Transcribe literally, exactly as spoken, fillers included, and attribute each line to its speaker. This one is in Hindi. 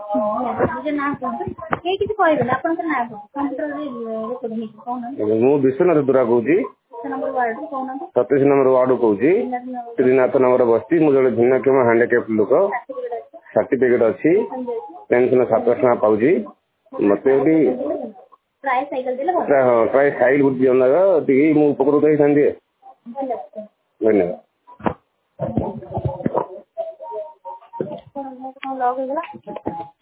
Speaker 1: ମୁଁ ବିଶ୍ୱନାଥ ଦୁରା କହୁଛି ସତେଇଶ ନମ୍ବର वार्ड कौच त्रिनाथ नगर बस्ती मुझे भिन्नक्षम हैंडिकैप्ड लोक सर्टिफिकेट अच्छी पेंशन सात टका पाऊँ मत प्राय साइल गुटी मुझे उपकृत होता धन्यवाद।